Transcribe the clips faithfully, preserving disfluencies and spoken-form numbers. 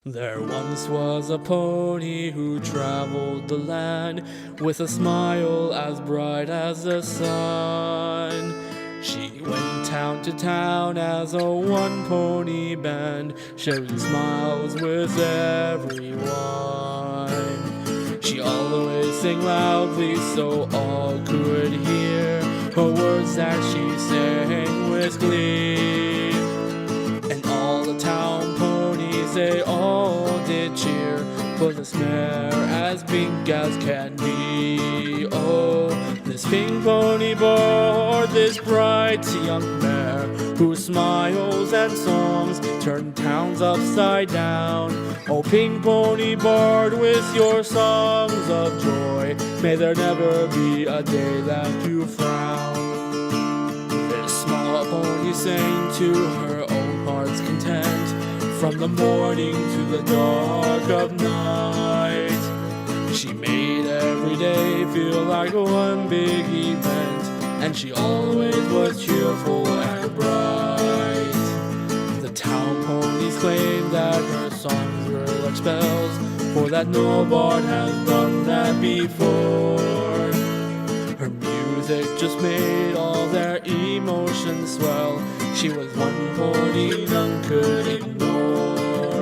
There once was a pony who traveled the land with a smile as bright as the sun. She went town to town as a one-pony band, sharing smiles with everyone. She always sang loudly so all could hear her words that she sang with glee. And all the town ponies, they all did cheer for this mare as pink as can be. Oh, this pink pony bore this bright young mare, whose smiles and songs turn towns upside down. Oh, pink pony barred with your songs of joy, may there never be a day that you frown. This small pony sang to her own heart's content, from the morning to the dark of night. She made every day feel like one big event, and she always was cheerful and bright. The town ponies claimed that her songs were like spells, for that no bard has done that before. Her music just made all their emotions swell. She was one pony none could ignore.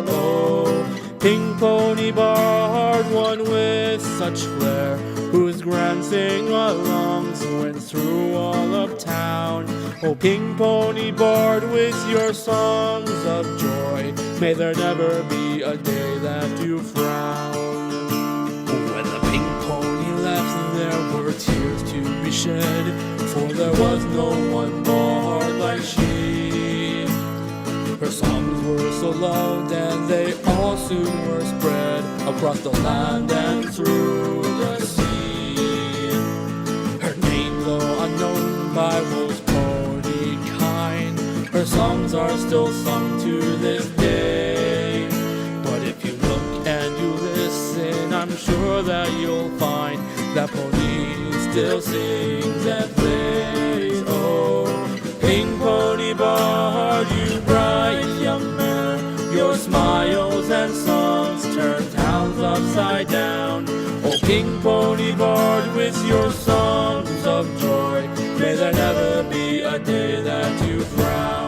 Oh, pink pony bard, one with such flair, whose grand sing-alongs went through all of town. Oh, pink pony bard with your songs of joy, may there never be a day that you frown. When the pink pony left, there were tears to be shed, for there was no one bard like she. Her songs were so loved, and they all soon were spread across the land and through the sea. Her name, though unknown by most pony kind, her songs are still sung to this day. But if you look and you listen, I'm sure that you'll find that pony still sings and plays. Oh, pink pony bard, you bright young mare, your smiles and songs turn towns upside down. Oh, pink pony bard with your songs of joy, may there never be a day that you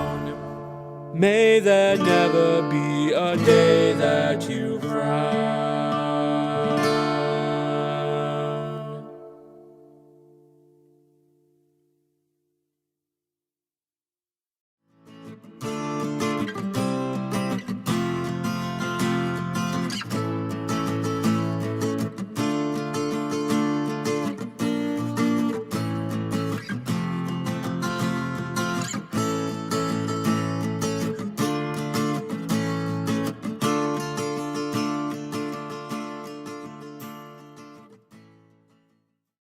frown. May there never be a day that you frown.